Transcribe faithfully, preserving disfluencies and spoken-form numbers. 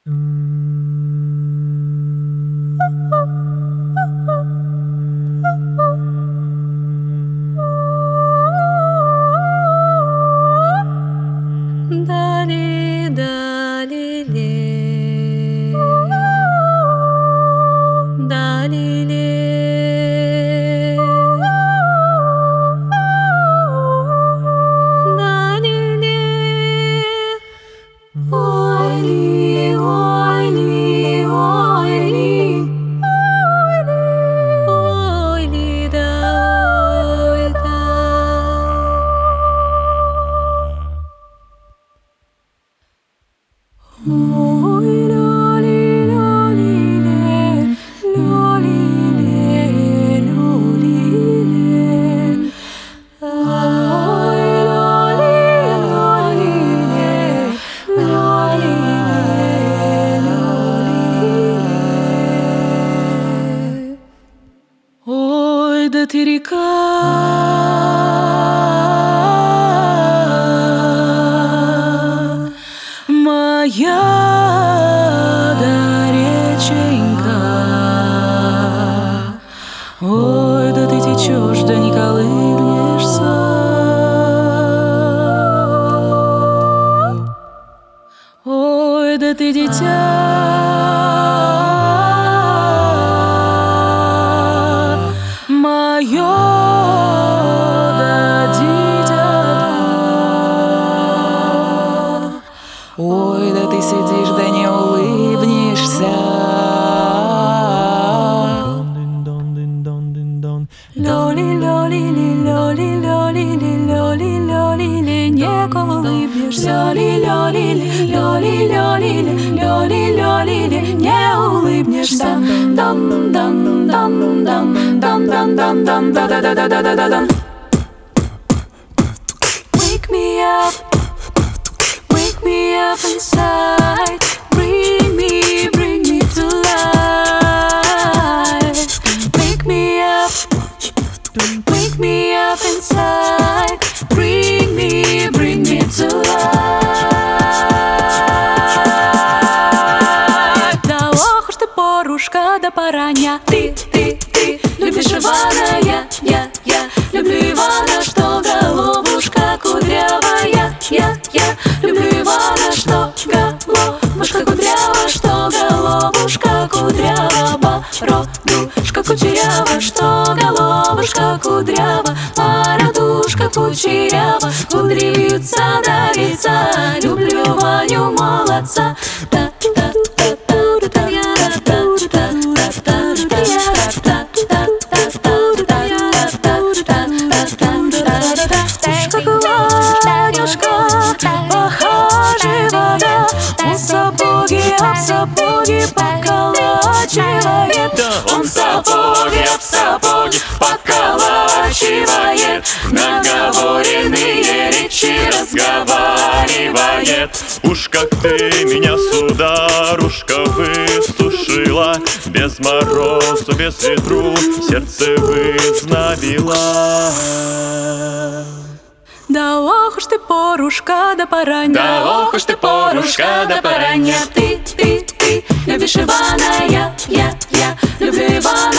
Дали, дали, ле. Дали, ле. Дали, ле. Ой ли, ой ли, ой ли. Ой ли, да, ой, да. Ой, ля-ли, ля-ли, ле, ля-ли, ле, ля-ли, ле. Ой, ля-ли, ля-ли, ле, ля-ли, ле, ля-ли, ле. Ой, да ты река, моя, да реченька. Ой, да ты течешь, да не колыбнешься. Ой, да ты дитя, моё, да дитя. Ой, да ты сидишь, да не улыбнешься. Лёли, лёли, ли, лёли, лёли, ли, лёли, лёли, ли, не улыбнешься. Лёли, лёли, ли, лёли, лёли, ли, лёли, лёли, ли, не улыбнешься. Дан, дан, дан, дан, дан, дан, дан, дан, да, да, да, да, да, да, да, да. Wake me up, wake me up inside. Bring me, bring me to life. Wake me up, wake me up inside. Bring me, bring me to life. Да ох уж ты, порушка, да пораня. Ты, ты, ты любишь Ивана, я, я, я люблю Ивана, что головушка кудрявая. Я, я люблю Ивана, что головушка кудрява, что головушка кудрява, бородушка кучерява, что головушка кудрява, бородушка кучерява, кудри вьются до лица. Люблю Ваню, молодца. Похаживая, он сапоги об сапоги поколачивает. Он сапоги об сапоги поколачивает, наговоренные речи разговаривает. Уж как ты меня, сударушка, высушила, без морозу, без ветру сердце вызнобила. Да ох уж ты, порушка, да пораня. Да ох уж ты, порушка, да пораня. Ты, ты, ты любишь Ивана, я, я, я люблю Ивана,